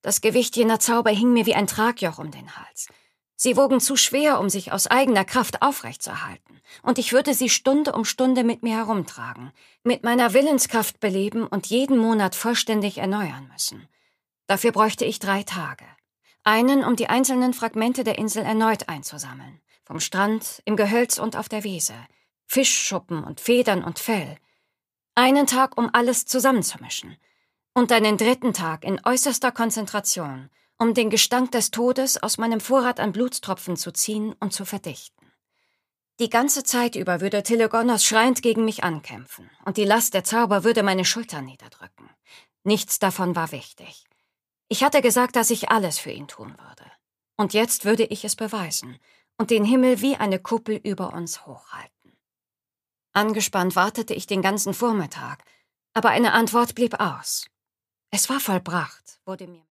Das Gewicht jener Zauber hing mir wie ein Tragjoch um den Hals. Sie wogen zu schwer, um sich aus eigener Kraft aufrechtzuerhalten, und ich würde sie Stunde um Stunde mit mir herumtragen, mit meiner Willenskraft beleben und jeden Monat vollständig erneuern müssen. Dafür bräuchte ich 3 Tage. Einen, um die einzelnen Fragmente der Insel erneut einzusammeln. Vom Strand, im Gehölz und auf der Wiese. Fischschuppen und Federn und Fell. Einen Tag, um alles zusammenzumischen. Und einen 3. Tag in äußerster Konzentration, um den Gestank des Todes aus meinem Vorrat an Blutstropfen zu ziehen und zu verdichten. Die ganze Zeit über würde Telegonos schreiend gegen mich ankämpfen, und die Last der Zauber würde meine Schultern niederdrücken. Nichts davon war wichtig. Ich hatte gesagt, dass ich alles für ihn tun würde. Und jetzt würde ich es beweisen und den Himmel wie eine Kuppel über uns hochhalten. Angespannt wartete ich den ganzen Vormittag, aber eine Antwort blieb aus. Es war vollbracht, wurde mir